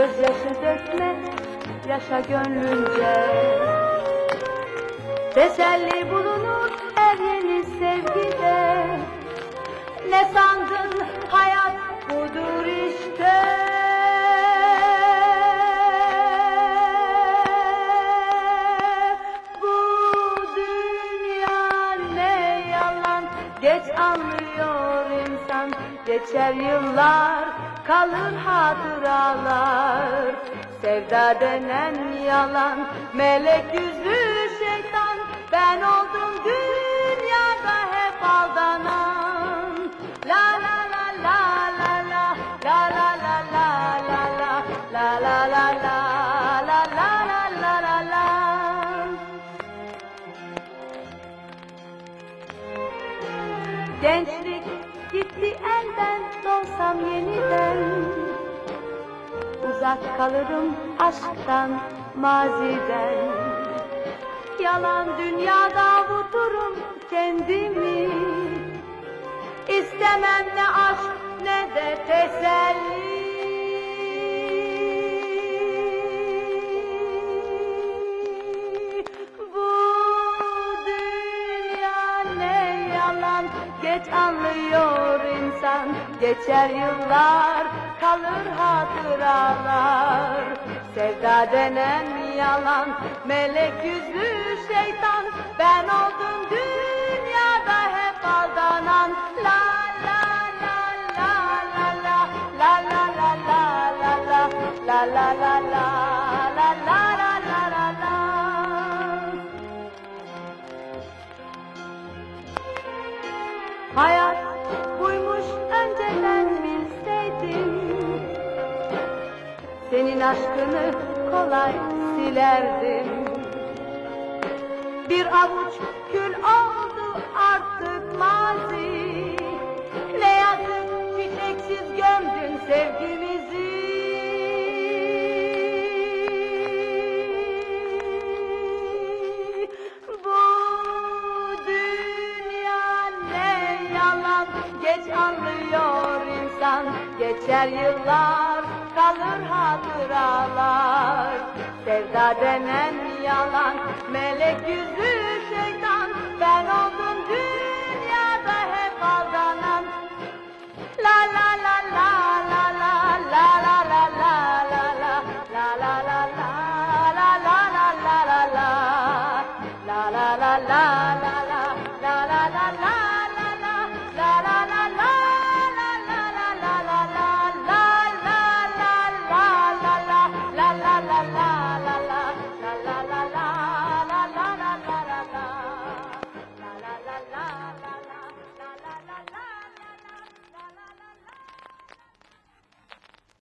gözyaşı dökme, yaşa gönlünce. Teselli bulunur her yeni sevgide. Ne sandın, hayat budur işte. Bu dünya ne yalan, geç anlıyor insan. Geçer yıllar, kalır hatıralar. Sevda denen yalan, melek yüzlü şeytan. Ben oldum dünyada hep aldanan. La la la la la la, la la la la la la, la la la la la la la la la. Gençlik gitti elden, doğsam yeniden. Uzak kalırım aşktan, maziden. Yalan dünyada avuturum kendimi. İstemem ne aşk ne de teselli. Bu dünya ne yalan, geç anlıyor insan. Geçer yıllar, kalır hatıralar. Sevda denen yalan, melek yüzlü şeytan. Ben oldum dünyada hep aldanan. La la la la la la, la la la la la la, la la la la la la la la la. Hayat buymuş önceden bilseydim, senin aşkını kolay silerdim. Bir avuç kül oldu artık mazi. Ne yazık çiçeksiz gömdün sevgimizi. Bu dünya ne yalan, geç anlıyor insan. Geçer yıllar, kalır hatıralar. Sevda denen yalan, melek yüzlü